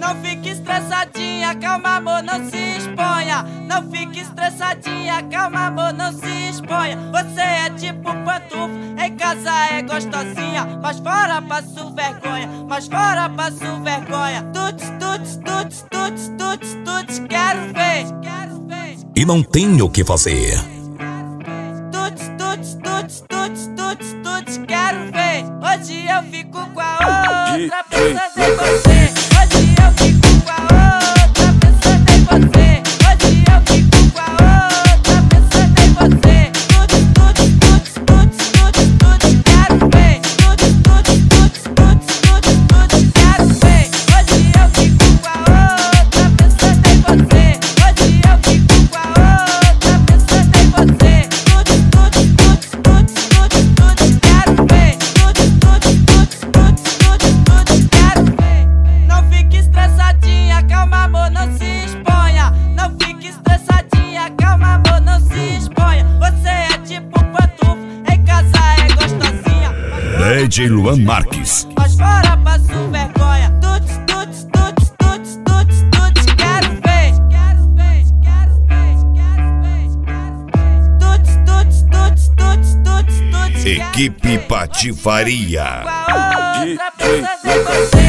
Não fique estressadinha, calma amor, não se exponha. Não fique estressadinha, calma amor, não se exponha. Você é tipo pantufo, em casa é gostosinha, mas fora passo vergonha, mas fora passo vergonha. Tuts, tuts, tuts, tuts, tuts, tuts, quero ver, quero ver. E não tem o que fazer. Tuts, tuts, tuts, tuts, tuts, tuts, quero ver. Hoje eu fico com a outra, pensando em você. Hoje eu fico com a outra, pensando em você. Hoje eu fico com a outra, pensando em você. Tuts, tuts, tuts, tuts, tuts, tuts, quero ver. Tuts, tuts, tuts, tuts, tuts, tuts, quero ver. Hoje eu fico com a outra, pensando em você. Hoje eu fico com a outra, pensando em você. Tuts, tuts, tuts, tuts, tuts, tuts, quero ver. Tuts, tuts, tuts, tuts, tuts, tuts, quero ver. Não fique estressadinha, calma amor, não se exponha. Não fique estressadinha, calma amor, não se exponha. Você é tipo pantufo, em casa é gostosinha, DJ Luan Marques. mas fora passo vergonha. Tuts, tuts, tuts, tuts, tuts, tuts, quero ver. Quero ver, quero ver, quero ver, quero ver. Tuts, tuts, tuts, tuts, tuts, tuts, Equipe Patifaria. com a outra, pensando em você.